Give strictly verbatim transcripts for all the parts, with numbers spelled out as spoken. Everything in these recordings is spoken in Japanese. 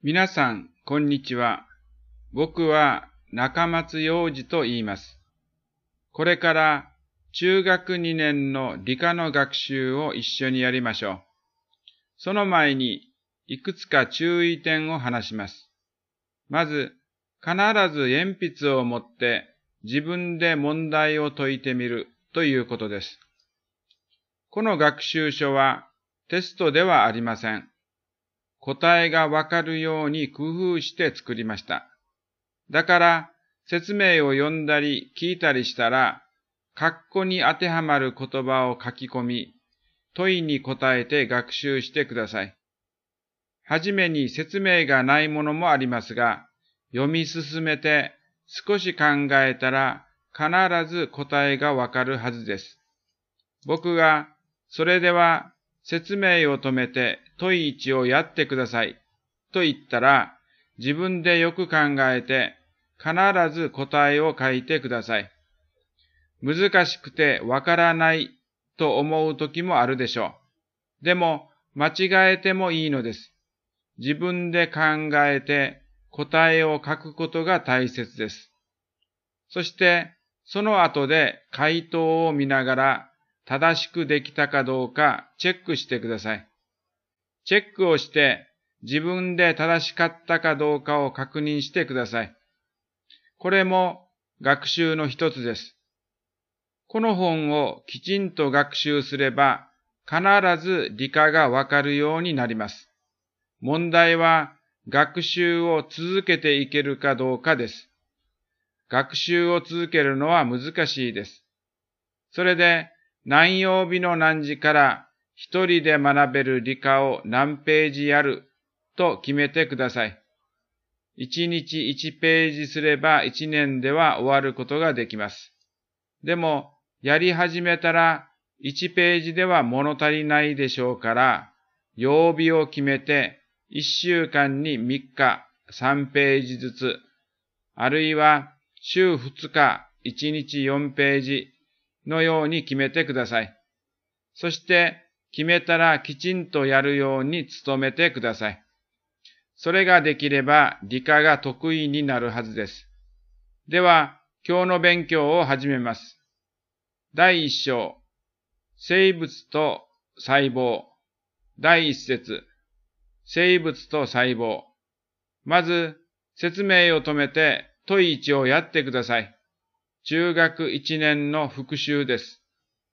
皆さん、こんにちは。僕は中松洋二と言います。これから中学にねんの理科の学習を一緒にやりましょう。その前にいくつか注意点を話します。まず、必ず鉛筆を持って自分で問題を解いてみるということです。この学習書はテストではありません。答えがわかるように工夫して作りました。だから説明を読んだり聞いたりしたら、括弧に当てはまる言葉を書き込み、問いに答えて学習してください。はじめに説明がないものもありますが、読み進めて少し考えたら必ず答えがわかるはずです。僕が、それでは説明を止めて問いいちをやってくださいと言ったら、自分でよく考えて必ず答えを書いてください。難しくてわからないと思う時もあるでしょう。でも間違えてもいいのです。自分で考えて答えを書くことが大切です。そしてその後で回答を見ながら正しくできたかどうかチェックしてください。チェックをして自分で正しかったかどうかを確認してください。これも学習の一つです。この本をきちんと学習すれば必ず理科がわかるようになります。問題は学習を続けていけるかどうかです。学習を続けるのは難しいです。それで何曜日の何時から一人で学べる理科を何ページやると決めてください。一日一ページすれば一年では終わることができます。でも、やり始めたら一ページでは物足りないでしょうから、曜日を決めて一週間にみっかさんページずつ、あるいは週ふつかいちにちよんページのように決めてください。そして決めたらきちんとやるように努めてください。それができれば理科が得意になるはずです。では、今日の勉強を始めます。だいいっ章、生物と細胞。だいいっ節、生物と細胞。まず、説明を止めて問いいちをやってください。中学いちねんの復習です。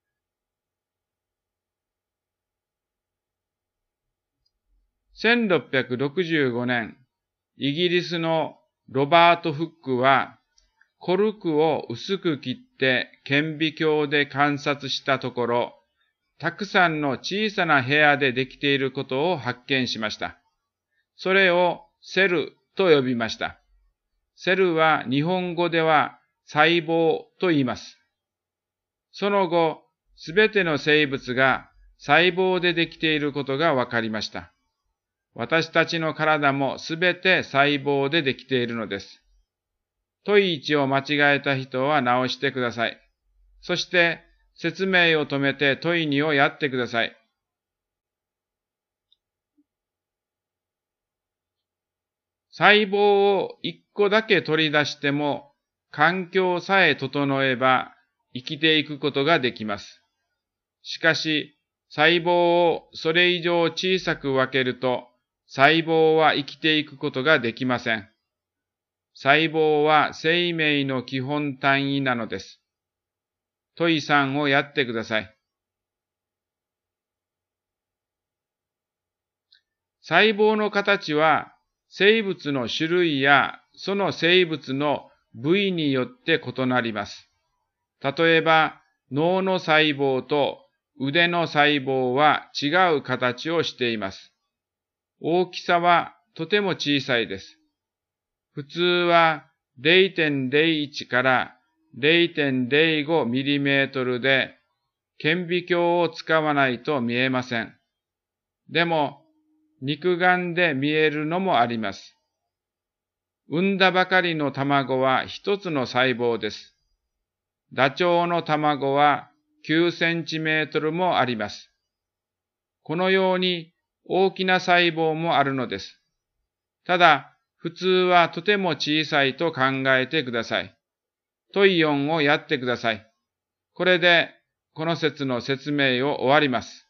せんろっぴゃくろくじゅうごねん、イギリスのロバート・フックは、コルクを薄く切って顕微鏡で観察したところ、たくさんの小さな部屋でできていることを発見しました。それをセルと呼びました。セルは日本語では細胞と言います。その後、すべての生物が細胞でできていることがわかりました。私たちの体もすべて細胞でできているのです。問いいちを間違えた人は直してください。そして説明を止めて問いにをやってください。細胞をいっこだけ取り出しても、環境さえ整えば生きていくことができます。しかし、細胞をそれ以上小さく分けると、細胞は生きていくことができません。細胞は生命の基本単位なのです。問いさんをやってください。細胞の形は生物の種類やその生物の部位によって異なります。例えば脳の細胞と腕の細胞は違う形をしています。大きさはとても小さいです。普通は れいてんれいいち から れいてんれいごミリメートルで顕微鏡を使わないと見えません。でも肉眼で見えるのもあります。産んだばかりの卵は一つの細胞です。ダチョウの卵はきゅうセンチメートルもあります。このように大きな細胞もあるのです。 ただ、普通はとても小さいと考えてください。トイよんをやってください。これで、この説の説明を終わります。